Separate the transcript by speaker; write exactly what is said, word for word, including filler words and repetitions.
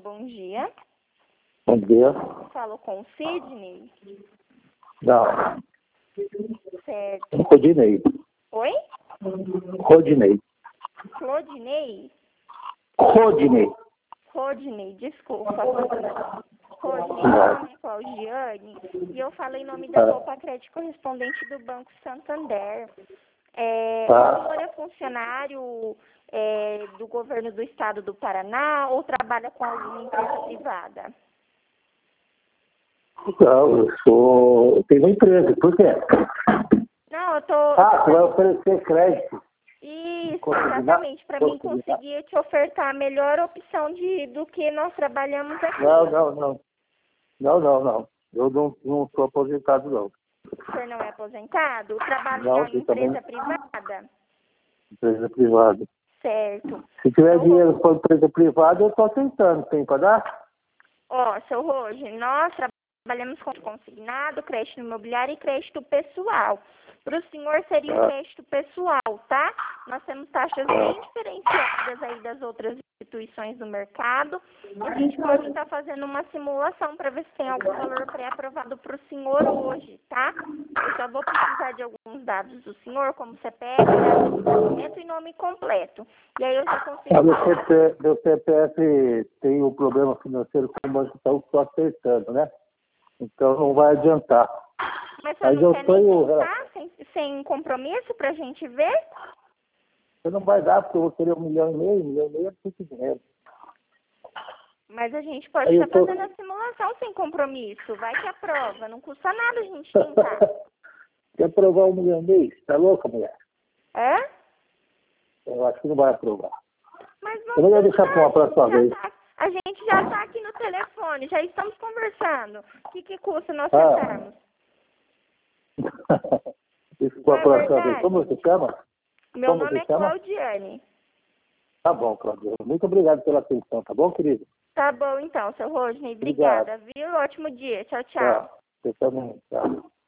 Speaker 1: bom dia.
Speaker 2: Bom dia.
Speaker 1: Falo com o Sidney.
Speaker 2: Não,
Speaker 1: Certo.
Speaker 2: Rodinei.
Speaker 1: Oi?
Speaker 2: Rodinei.
Speaker 1: Claudinei?
Speaker 2: Rodinei.
Speaker 1: Rodney, desculpa. Rodney, meu nome é Claudiane e eu falo em nome da Copa Crédito correspondente do Banco Santander. É,
Speaker 2: Tá.
Speaker 1: O senhor é funcionário é, do governo do estado do Paraná ou trabalha com alguma empresa privada?
Speaker 2: Não, eu sou. Eu tenho uma empresa, por quê?
Speaker 1: Não, eu tô...
Speaker 2: Ah, você vai oferecer crédito.
Speaker 1: Isso,
Speaker 2: Consignar-
Speaker 1: exatamente, para mim
Speaker 2: consignar.
Speaker 1: conseguir te ofertar a melhor opção de, do que nós trabalhamos aqui.
Speaker 2: Não, não, não. Não, não, não. Eu não, não sou aposentado, não.
Speaker 1: O senhor não é aposentado? Trabalha
Speaker 2: Não,
Speaker 1: em
Speaker 2: eu também-
Speaker 1: empresa privada?
Speaker 2: Empresa privada.
Speaker 1: Certo.
Speaker 2: Se tiver
Speaker 1: Então,
Speaker 2: dinheiro para empresa privada, eu estou aceitando. Tem para dar?
Speaker 1: Ó, seu Roger, nós trabalhamos com consignado, crédito imobiliário e crédito pessoal. Para o senhor seria um
Speaker 2: Ah.
Speaker 1: crédito pessoal, tá? Nós temos taxas bem diferenciadas aí das outras instituições do mercado. A gente pode estar fazendo uma simulação para ver se tem algum valor pré-aprovado para o senhor hoje, tá? Eu só vou precisar de alguns dados do senhor, como C P F, data de nascimento e nome completo. E aí eu já consigo...
Speaker 2: Ah, meu, C P, meu C P F tem um problema financeiro com o Banco Itaú, estou acertando, né? Então não vai adiantar.
Speaker 1: Mas você
Speaker 2: Mas
Speaker 1: não
Speaker 2: eu
Speaker 1: quer nem
Speaker 2: sonho-
Speaker 1: tentar, sem, sem compromisso, pra gente ver?
Speaker 2: Você não vai dar, porque eu vou querer um milhão e meio, um milhão e meio é muito dinheiro.
Speaker 1: Mas a gente pode
Speaker 2: Aí eu
Speaker 1: estar
Speaker 2: tô-
Speaker 1: fazendo a simulação sem compromisso. Vai que aprova, não custa nada a gente tentar.
Speaker 2: Quer aprovar um milhão e meio? Tá louca, mulher?
Speaker 1: É?
Speaker 2: Eu acho que não vai aprovar.
Speaker 1: Mas
Speaker 2: Eu vou
Speaker 1: vamos
Speaker 2: deixar
Speaker 1: tentar,
Speaker 2: para uma
Speaker 1: a gente
Speaker 2: próxima
Speaker 1: já
Speaker 2: vez.
Speaker 1: tá- A gente já está aqui no telefone, já estamos conversando. O que, que custa nós
Speaker 2: Ah.
Speaker 1: tentarmos?
Speaker 2: Isso para a
Speaker 1: Não é
Speaker 2: próxima vez.
Speaker 1: verdade?
Speaker 2: Como você chama?
Speaker 1: Meu
Speaker 2: Como
Speaker 1: nome
Speaker 2: você
Speaker 1: é
Speaker 2: chama?
Speaker 1: Claudiane.
Speaker 2: Tá bom, Claudio. Muito obrigado pela atenção, tá bom, querido?
Speaker 1: Tá bom então, seu Rodney.
Speaker 2: Obrigado.
Speaker 1: Obrigada, viu? Ótimo dia. Tchau, tchau.
Speaker 2: Tchau. Você também. Tchau.